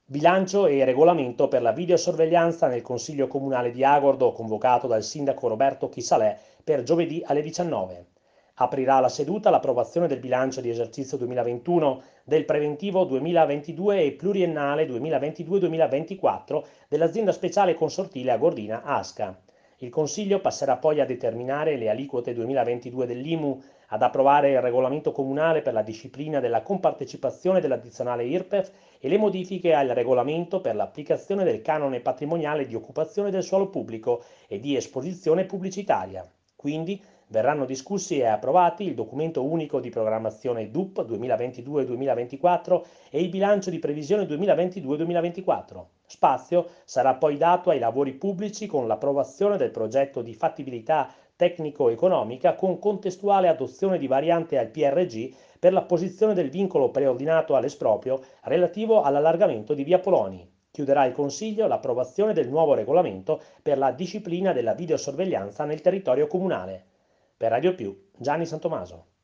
Bilancio e regolamento per la videosorveglianza nel Consiglio Comunale di Agordo, convocato dal sindaco Roberto Chisalè per giovedì alle 19. Aprirà la seduta l'approvazione del bilancio di esercizio 2021, del preventivo 2022 e pluriennale 2022-2024 dell'azienda speciale consortile Agordina ASCA. Il Consiglio passerà poi a determinare le aliquote 2022 dell'IMU, ad approvare il regolamento comunale per la disciplina della compartecipazione dell'addizionale IRPEF e le modifiche al regolamento per l'applicazione del canone patrimoniale di occupazione del suolo pubblico e di esposizione pubblicitaria. Quindi verranno discussi e approvati il documento unico di programmazione DUP 2022-2024 e il bilancio di previsione 2022-2024. Spazio sarà poi dato ai lavori pubblici con l'approvazione del progetto di fattibilità tecnico-economica con contestuale adozione di variante al PRG per l'apposizione del vincolo preordinato all'esproprio relativo all'allargamento di via Poloni. Chiuderà il Consiglio l'approvazione del nuovo regolamento per la disciplina della videosorveglianza nel territorio comunale. Per Radio Più, Gianni Santomaso.